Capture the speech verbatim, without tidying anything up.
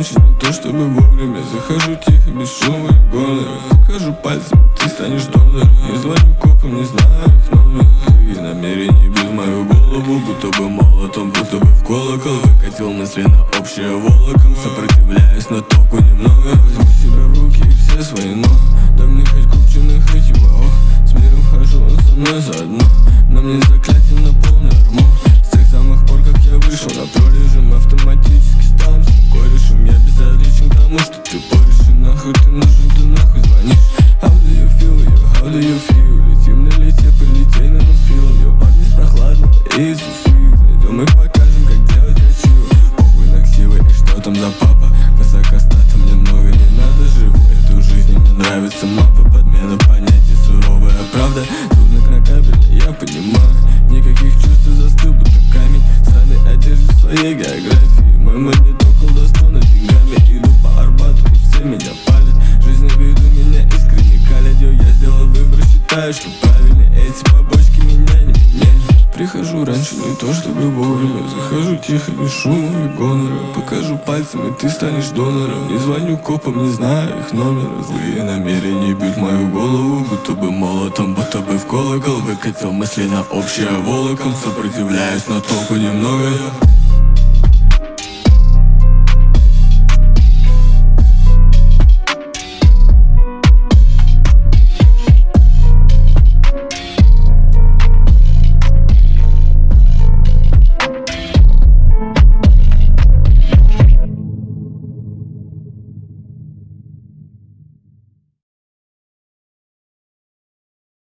раньше, не то чтобы вовремя. Захожу тихо, без шума и гонора. Покажу пальцем, ты станешь донором. Не звоню копам, не знаю их номер. И намерение бил мою голову, будто бы молотом, будто бы в колокол. Выкатил мысли на общее волоком. Сопротивляюсь, но толку немного. Возьму себя в руки и все свои, но да мне хоть купчиных, хоть его, ох. С миром хожу, он со мной заодно. На мне заклятие на полный армо. С тех самых пор, как я вышел на прорежим, автоматически стал корешем. Я безразличен к тому, что ты поришь. И нахуй ты нужен, ты нахуй звонишь. How do you feel, yo, how do you feel? Летим на лете, прилетей на носфилом. Yo, парни с прохладного и из Уфи. Зайдем и покажем, как делать красиво. Похуй на ксивы и что там за папа. Высокостата мне много не надо. Живу эту жизнь, мне нравится мапа. Подмена понятий, суровая правда. Трудно крокабельно, я понимаю. Никаких чувств, застыл, будто камень. Странной одежды в своей географии. Мой монеток колдовство над деньгами. Иду по Арбату и все меня палят. Жизнь на виду меня искренне калят. Я сделал выбор, считаю, что правильный. Эти побочки меня не меняют. Прихожу раньше, не то чтобы вовремя. Захожу тихо, без шума и гонора. Покажу пальцем, и ты станешь донором. Не звоню копам, не знаю их номера. Злые намерения бьют мою голову, будто бы молотом, будто бы в колокол. Выкатил мысли на общее волоком. Сопротивляюсь, но толку немного.